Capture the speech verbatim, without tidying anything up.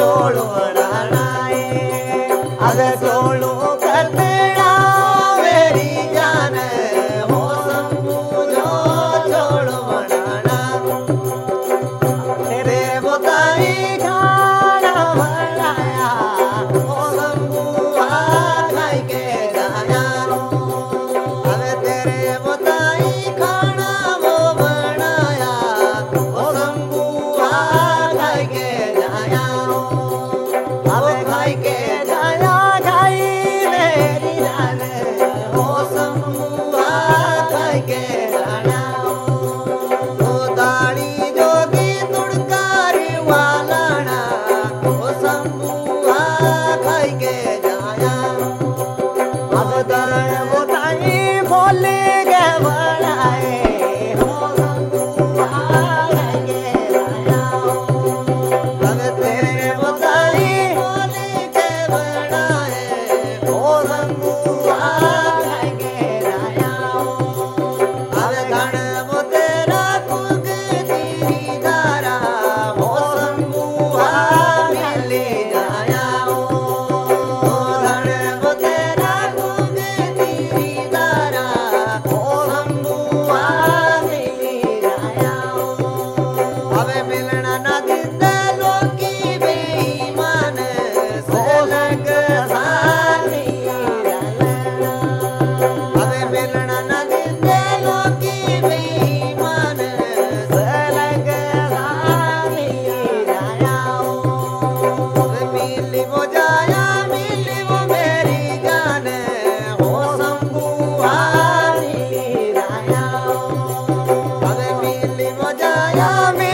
चोलो बनाए अरे चोलो करतेड़ा मेरी जान हो समझो चोलो बनाना तेरे बताई खाना बनाया हो समूहा खाई के जाया अरे तेरे बताई खाना वो बनाया हो समूहा खाई के जाया अब खाई के जाया खाई मेरी जान हो समूहा खाई के जाया ओ दाढ़ी जोगी तुड़कारी वालाना हो समूहा खाई के जाया अब दर बोताई बोले के बनाए हो समूहा खाई के जाया अब तेरे बोताई बोले के बनाए हो समूहा खाई के जाया अब गण वो तेरा कुग तेरी दारा हो समूहा मिले जाया ओ गण वो तेरा कुग तेरी दारा हो समूहा मिले जाया अब मिलना ना दिंदे लोकी बेईमान सलग सानी अब मिलना ना दिंदे लोकी बेईमान सलग सानी जाया अब मिली वो जाया मिली वो मेरी जान हो समूहा मिली जाया अब मिली वो जाया